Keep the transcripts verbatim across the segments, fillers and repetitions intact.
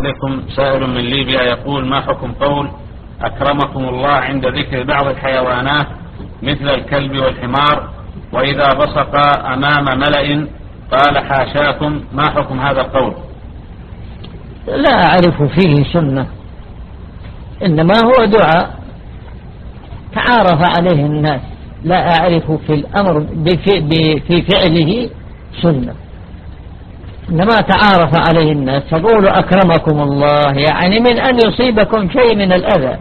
إليكم سائل من ليبيا يقول: ما حكم قول أكرمكم الله عند ذكر بعض الحيوانات مثل الكلب والحمار، وإذا بصق أمام ملأ قال حاشاكم، ما حكم هذا القول؟ لا أعرف فيه سنة، إنما هو دعاء تعارف عليه الناس، لا أعرف في الأمر في فعله سنة، إنما تعارف عليه الناس. تقول أكرمكم الله يعني من أن يصيبكم شيء من الأذى،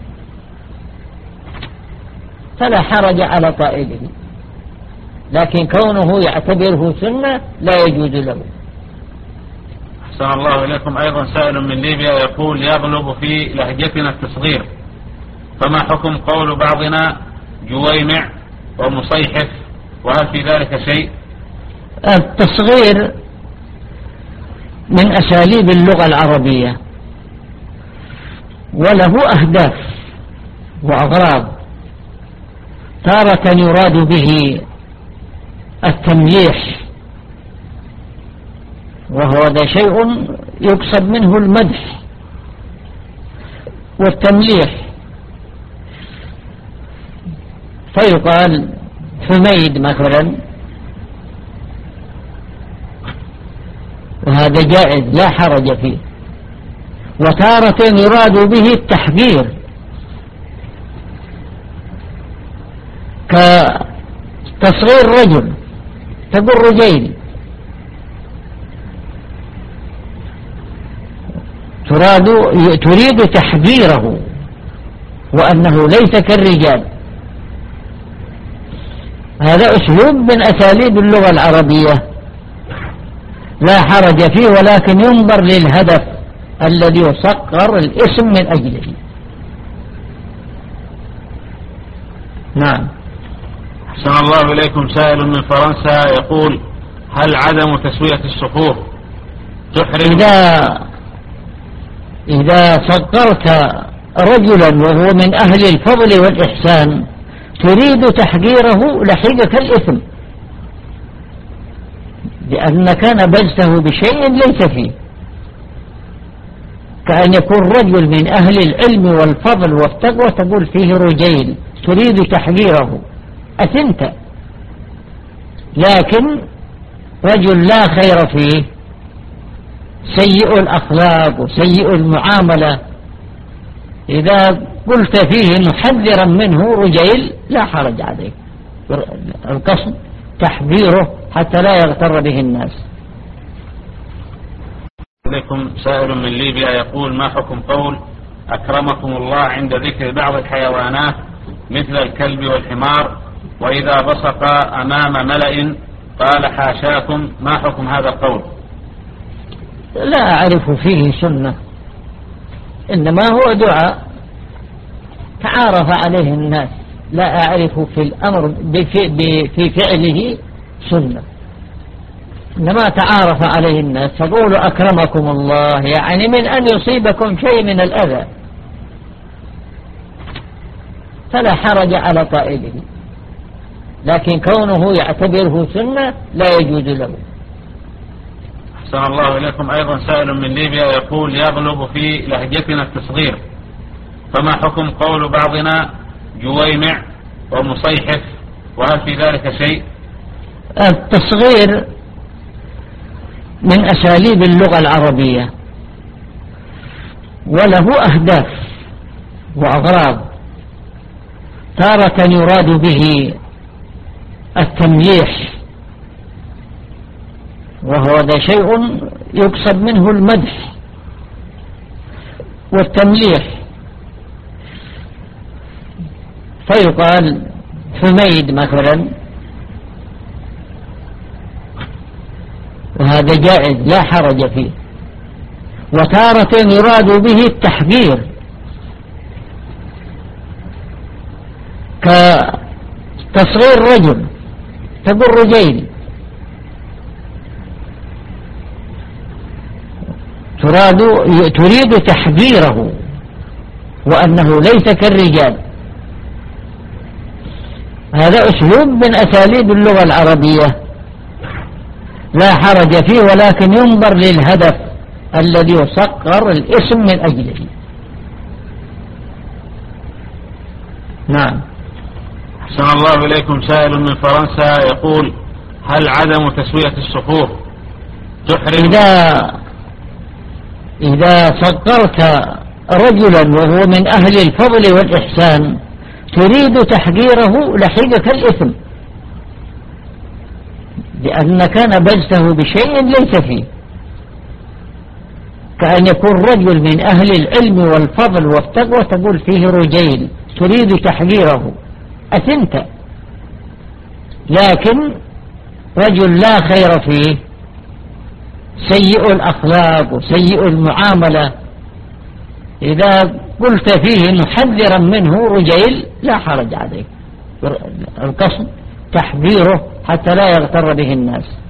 فلا حرج على قائله، لكن كونه يعتبره سنة لا يجوز له. أحسن الله إليكم. أيضا سائل من ليبيا يقول: يغلب في لهجتنا التصغير، فما حكم قول بعضنا جويمع ومصيحف، وهل في ذلك شيء؟ التصغير من أساليب اللغة العربية، وله أهداف وأغراض. تارة يراد به التمليح، وهو ذا شيء يقصد منه المدح والتمليح، فيقال حميد مثلا، وهذا جائز لا حرج فيه. وتارة يراد به التحقير، كتصغير رجل تقول رجيل، تراد تريد تحقيره وأنه ليس كالرجال. هذا أسلوب من أساليب اللغة العربية لا حرج فيه، ولكن ينظر للهدف الذي يصقر الاسم من أجله. نعم. أحسن الله إليكم. سائل من فرنسا يقول: هل عدم تسوية الصفوف تحرم؟ إذا إذا صقرت رجلا وهو من أهل الفضل والإحسان تريد تحقيره لحقك الإثم، لأنك نبذته بشيء ليس فيه، كأن يكون رجل من أهل العلم والفضل والتقوى تقول فيه رجيل، تريد تحقيره، أثنت. لكن رجل لا خير فيه، سيء الأخلاق وسيء المعاملة، إذا قلت فيه محذرا منه رجيل لا حرج عليك، القصد تحذيره حتى لا يغتر به الناس. عليكم سائل من ليبيا يقول: ما حكم قول أكرمكم الله عند ذكر بعض الحيوانات مثل الكلب والحمار، وإذا بصق أمام ملأ قال حاشاكم، ما حكم هذا القول؟ لا أعرف فيه سنة، إنما هو دعاء تعارف عليه الناس، لا أعرف في الأمر في فعله سنة، إنما تعارف عليه الناس. تقول أكرمكم الله يعني من أن يصيبكم شيء من الأذى، فلا حرج على قائله، لكن كونه يعتبره سنة لا يجوز له. أحسن الله إليكم. أيضا سائل من ليبيا يقول: يغلب في لهجتنا التصغير، فما حكم قول بعضنا جويمع ومصيحف، وهل في ذلك شيء؟ التصغير من أساليب اللغة العربية، وله أهداف وأغراض. تارة يراد به التمليح، وهو ذا شيء يقصد منه المدح والتمليح، فيقال حميد مثلا، وهذا جائز لا حرج فيه. وتارة يراد به التحقير، كتصغير رجل تقول رجيل، تراد تريد تحقيره وأنه ليس كالرجال. هذا أسلوب من أساليب اللغة العربية لا حرج فيه، ولكن ينظر للهدف الذي يصغر الاسم من أجله. نعم. أحسن الله إليكم. سائل من فرنسا يقول: هل عدم تسوية الصفوف تحرم؟ إذا إذا صغرت رجلا وهو من أهل الفضل والإحسان تريد تحقيره لحقك الإثم، لأنك نبذته بشيء ليس فيه، كأن يكون رجل من أهل العلم والفضل والتقوى تقول فيه رجيل تريد تحقيره، أثمت. لكن رجل لا خير فيه، سيء الأخلاق وسيء المعاملة، إذا قلت فيه محذرا منه رجيل لا حرج عليك، القصد تحذيره حتى لا يغتر به الناس.